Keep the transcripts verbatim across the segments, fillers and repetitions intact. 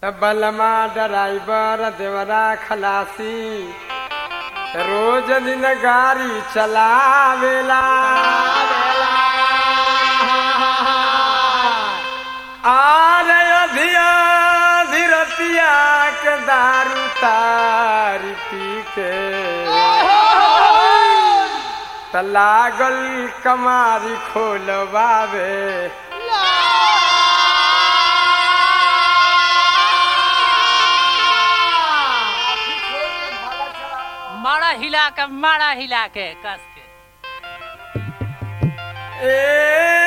बलमा ड्राइवर देवरा खलासी रोज दिन गाड़ी चलावेला आरे अधिया धीरतिया के दारू तारी पी के तलागल कमारी खोलवावे माड़ा हिला के माड़ा हिला के कस के ए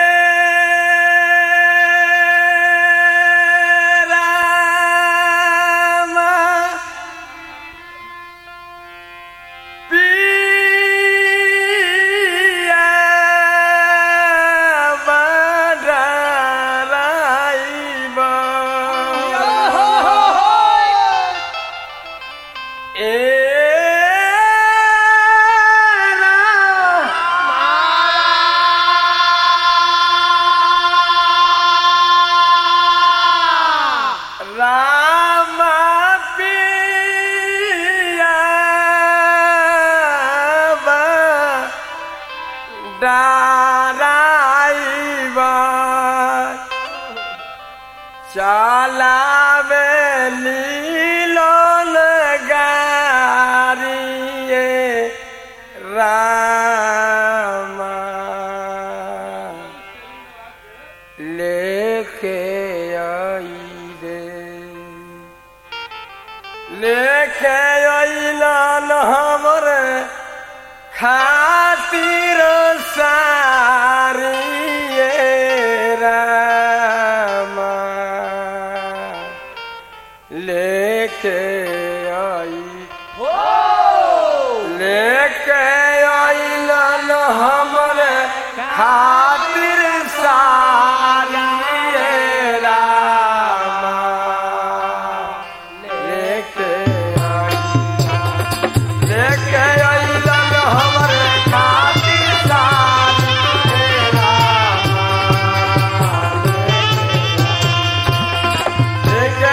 चलावे लीलोन गारिये रामा लेके आई रे लेके आइलन हमरे खातिर सारी लेके आई हो लेके आइलन हमरे खातिर सारी रामा लेके आई लेके आइलन हमरे खातिर सारी रामा लेके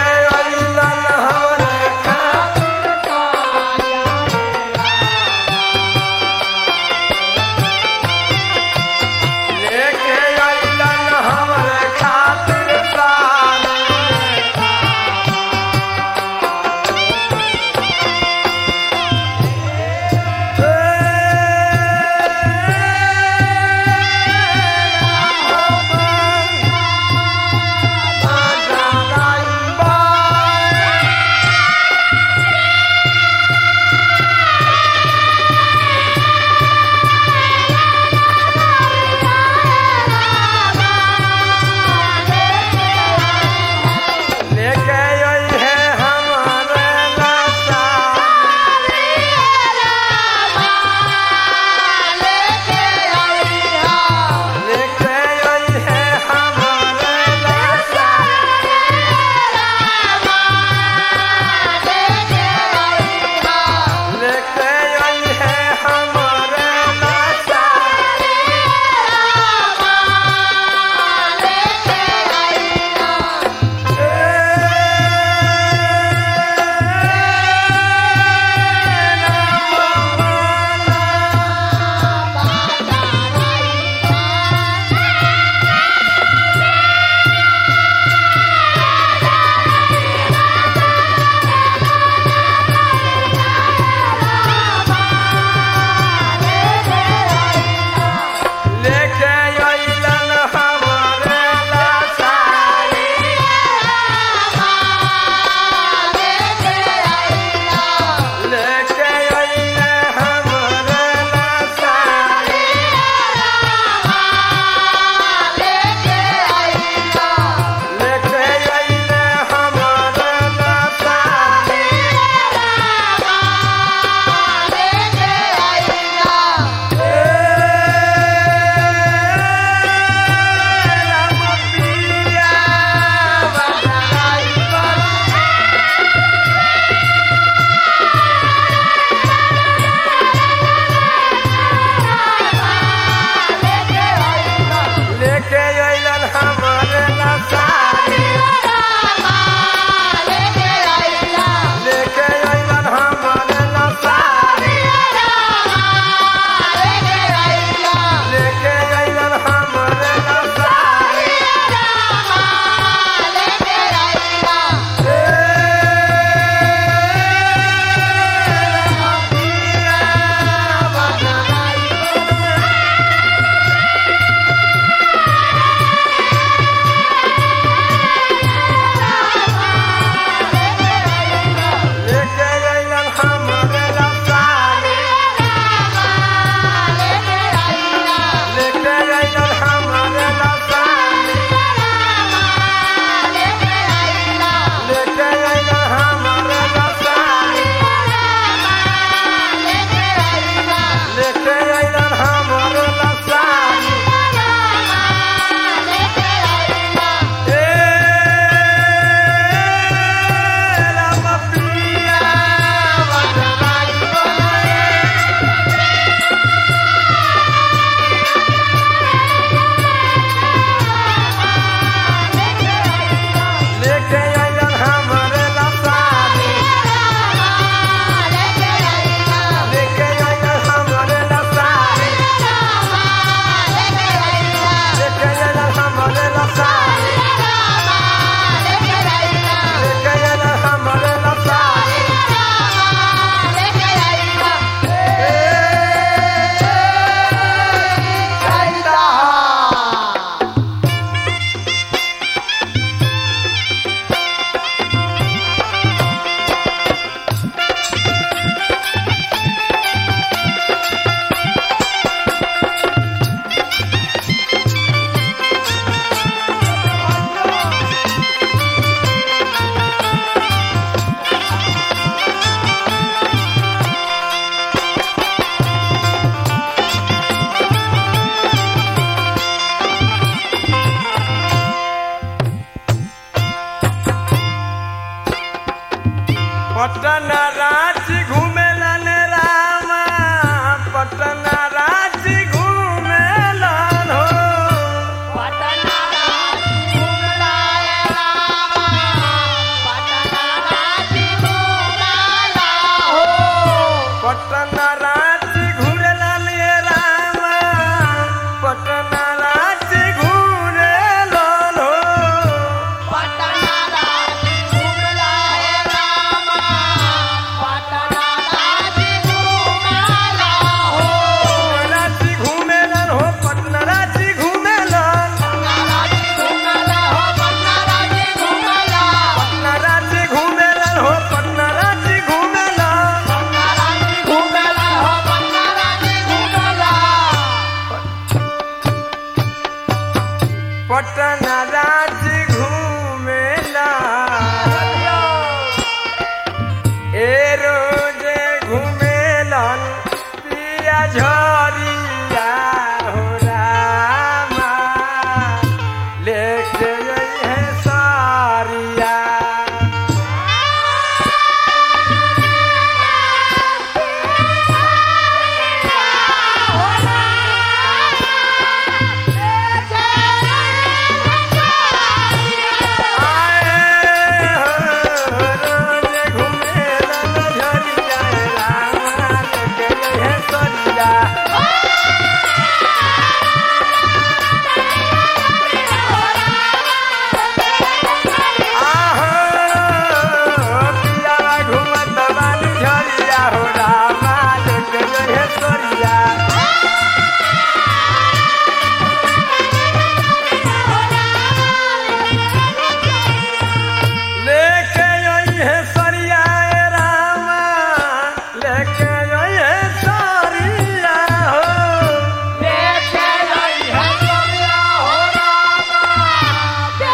पटना रांची घूमेलन रामा पटना रांची घूमेलन हो पटना रांची घूमला रामा पटना रांची घूमला हो पटना रांची घूमेलन रामा पटना रांची घूमेलन हो पटना रांची घूमला रामा पटना रांची घूमला हो रांची घूमेलन हो पटना रांची घूमेलन रांची घूमला हो पटना रांची घूमला पटना रांची घूमेलन हो पटना रांची घूमेलन पटना रांची घूमला हो पटना रांची घूमला पटना रांची घूमेला ए रोजे घूमेलन पिया झरिया हो रामा लेके है सारिया आए हो रोजे घूमेलन झरिया रामा लेके है सारिया आहो पिया घूमत बानी झरिया हो रामा लेके है सारिया लेके आई है सरिया ए रामा लेके आई है सरिया हो लेके आई है सरिया हो रामा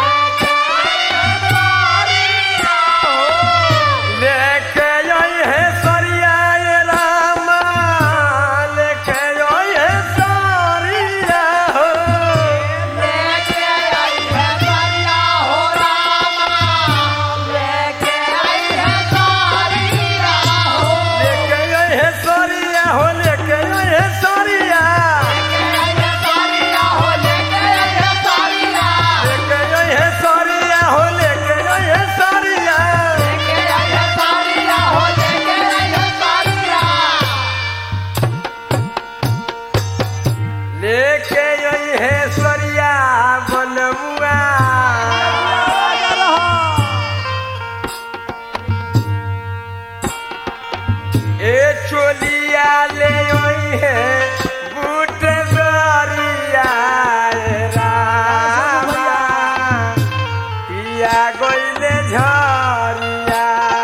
लेके आई है सरिया हो लेके आई है सरिया ए रामा लेके आई है सरिया हो लेके आई है सरिया हो रामा लेके आई है सरिया हो लेके आई है सरिया हो लेके आई है सरिया लेके आई है सरिया हो लेके आई है सरिया लेके आई है सरिया हो लेके आई है सरिया लेके आई है सरिया लेके आई है सरिया बनमुआ ए चोलिया ले आई है बूट सरिया ए रामा पिया गइले झरिया